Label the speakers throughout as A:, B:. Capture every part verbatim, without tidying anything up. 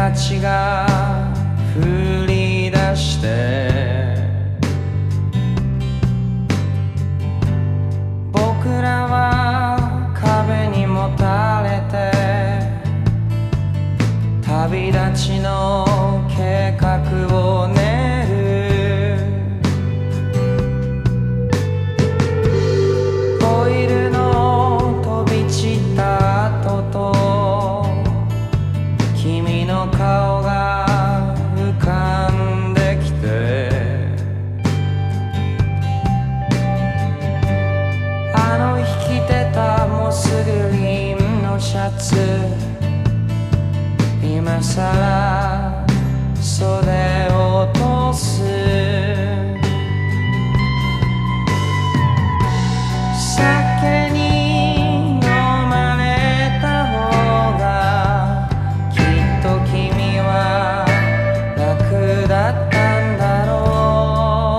A: たちが降り出して僕らは壁にもたれて旅立ちの計画を練るオイルの飛び散った跡と君の顔が浮かんできてあの生きてたモスグリーンのシャツ今さら袖を落とす酒に飲まれた方がきっと君は楽だったんだろ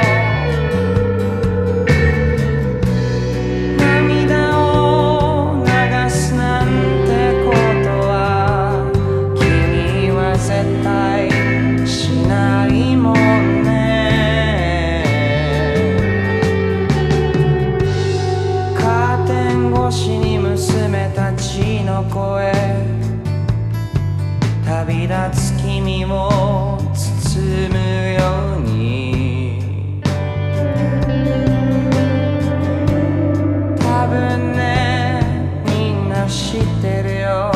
A: う涙を流すなんてことは君は絶対しないもんねカーテン越しに娘たちの声旅立つ君を包むように多分ねみんな知ってるよ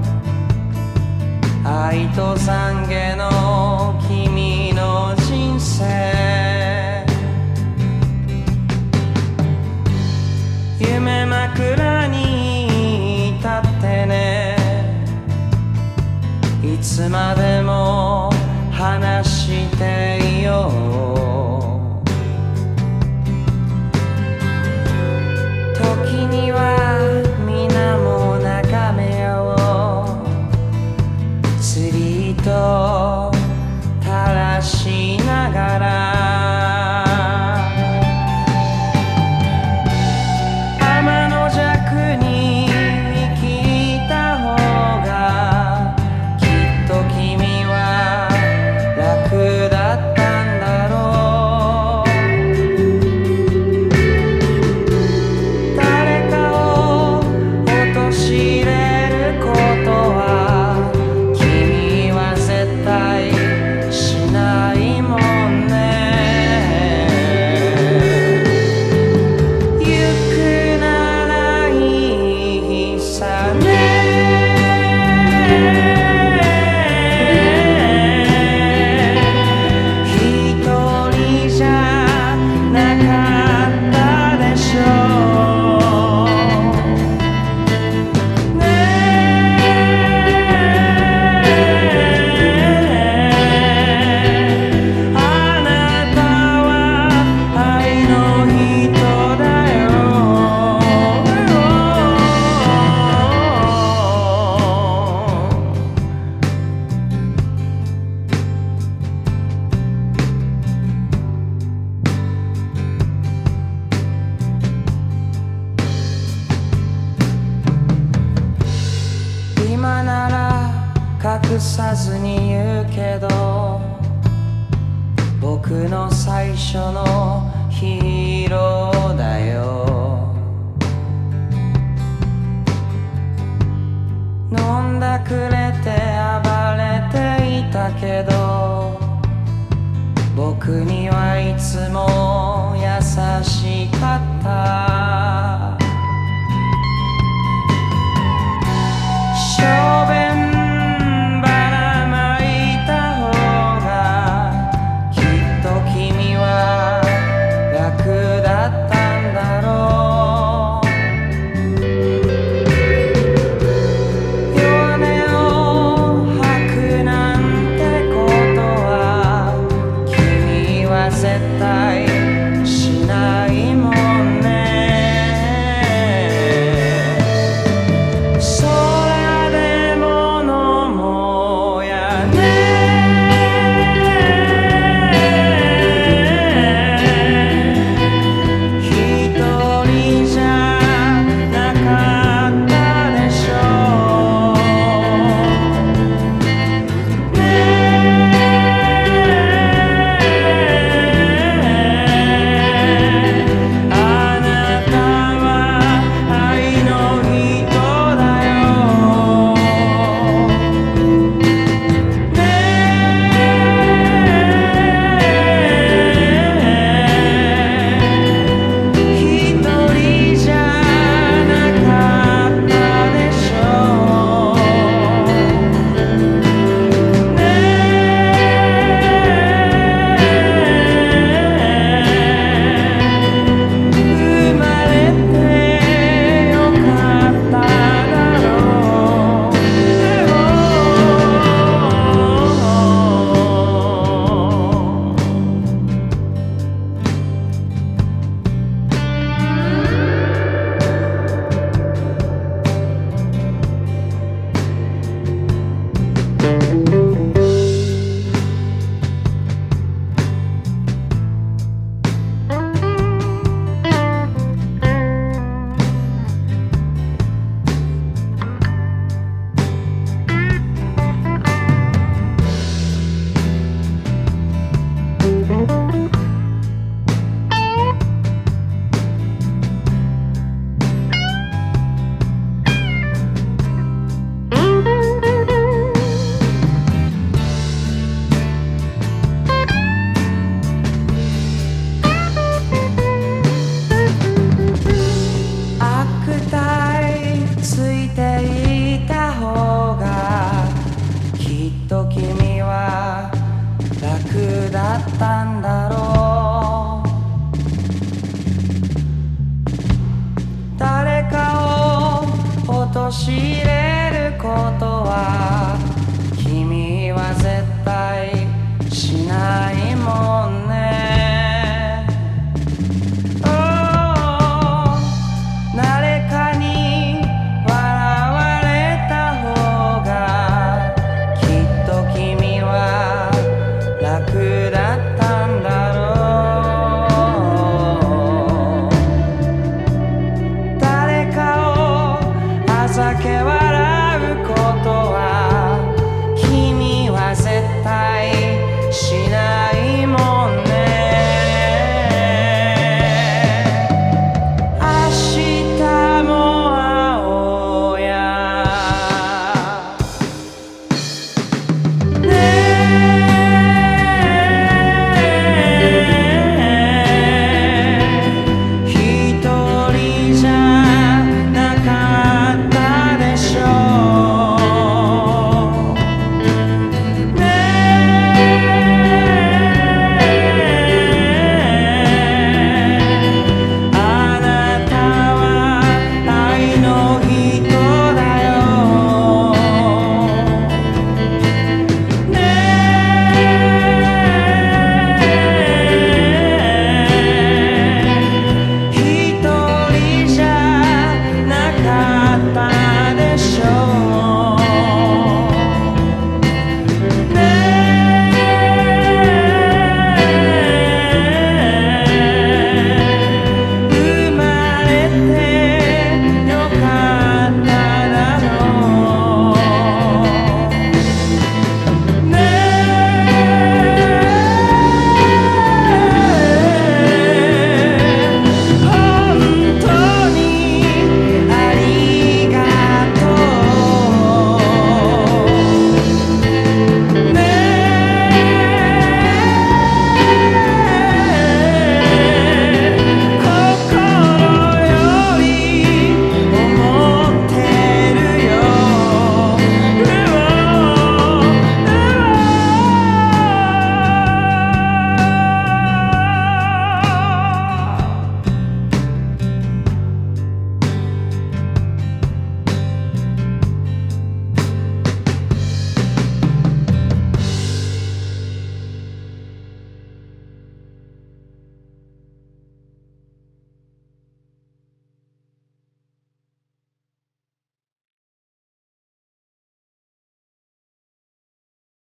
A: 愛と懺悔の君の人生夢枕に立ってねいつまでも話していよう時には皆も眺めよう釣り糸垂らしながら天の弱に生きた方がきっと君は楽だったんだろう誰かを陥れることは君は絶対しないもんね行くならいいさね一人じゃなかったでしょうねあなたは愛の人だ今なら隠さずに言うけど僕の最初のヒーローだよ飲んだくれて暴れていたけど僕にはいつも優しかった小便ばらまいた方がきっと君は楽だった知れることは君は絶対しないもの